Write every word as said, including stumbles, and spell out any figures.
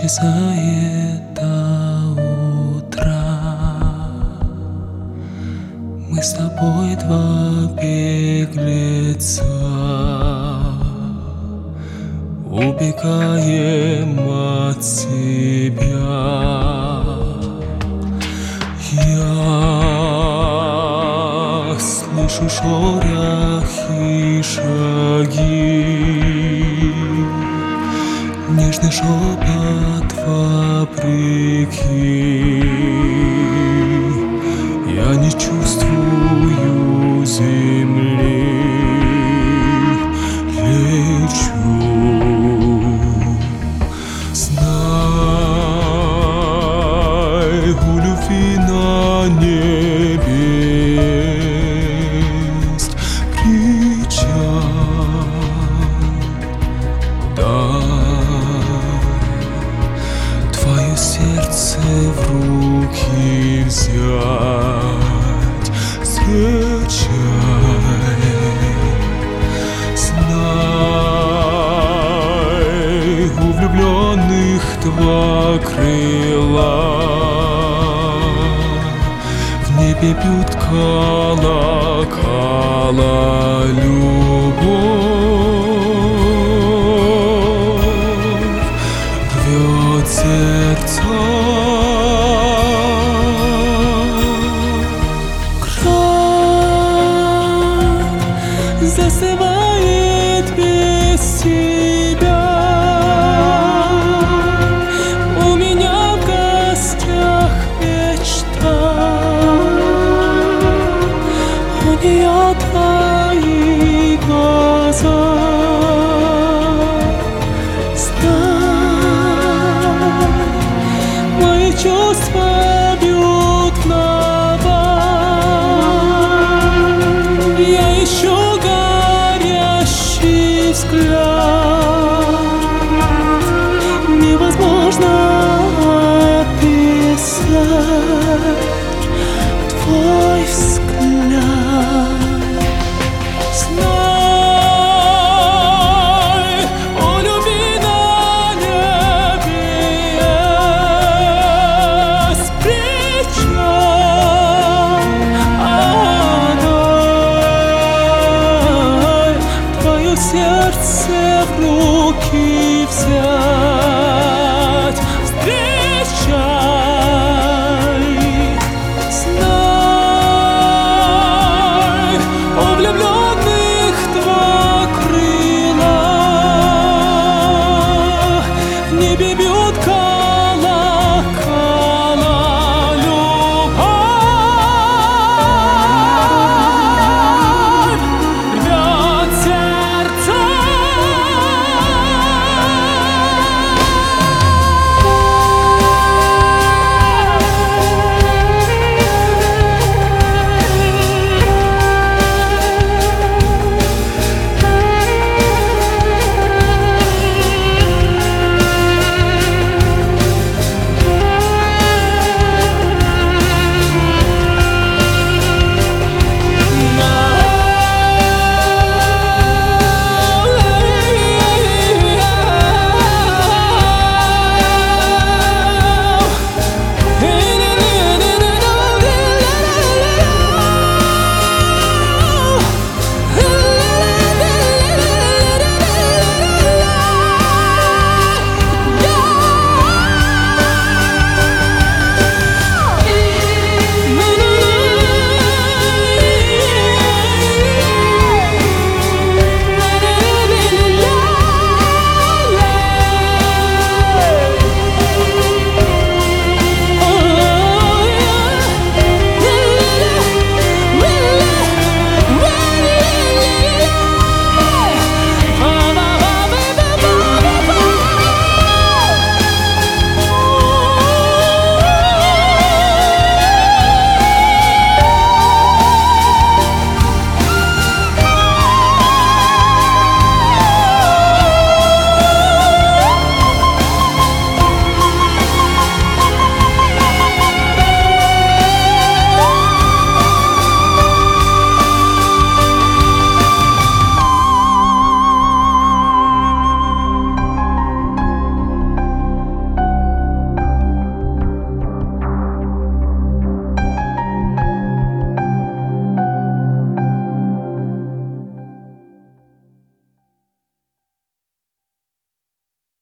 исчезает до утра. Мы с тобой два беглеца, убегаем от себя. Я слышу шорохи, шаги, нежный шепот вопреки. Я не чувствую земли, лечу. Знай, у любви на небе есть причал. Дай твое сердце в руки взять, скачай. Знай, у влюбленных два крыла, в небе бьют колокола. Любовь рвет сердца. Край застывает без тебя. У меня в гостях мечта, у нее твои глаза. Знай, мои чувства бьют в набат. Я ищу горящий взгляд, невозможно описать твой взгляд. Знай, у любви на небе есть причал. Дай твое сердце в руки взять.